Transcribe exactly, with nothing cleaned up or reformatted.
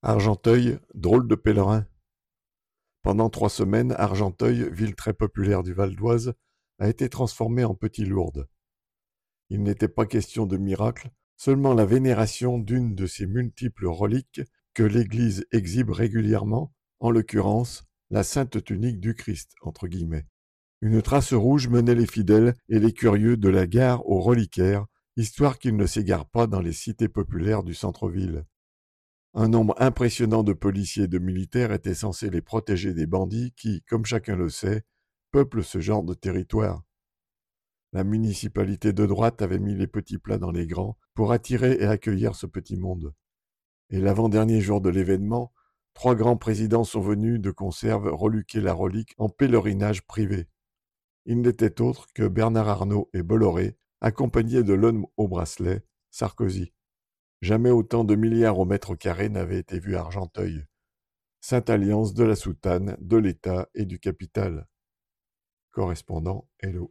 Argenteuil, drôle de pèlerin. Pendant trois semaines, Argenteuil, ville très populaire du Val d'Oise, a été transformée en Petit-Lourdes. Il n'était pas question de miracle, seulement la vénération d'une de ces multiples reliques que l'Église exhibe régulièrement, en l'occurrence la sainte tunique du Christ, entre guillemets. Une trace rouge menait les fidèles et les curieux de la gare au reliquaire, histoire qu'ils ne s'égarent pas dans les cités populaires du centre-ville. Un nombre impressionnant de policiers et de militaires était censé les protéger des bandits qui, comme chacun le sait, peuplent ce genre de territoire. La municipalité de droite avait mis les petits plats dans les grands pour attirer et accueillir ce petit monde. Et l'avant-dernier jour de l'événement, trois grands présidents sont venus de conserve reluquer la relique en pèlerinage privé. Ils n'étaient autres que Bernard Arnault et Bolloré, accompagnés de l'homme au bracelet, Sarkozy. Jamais autant de milliards au mètre carré n'avaient été vus à Argenteuil. Sainte alliance de la soutane, de l'État et du capital. Correspondant Hello.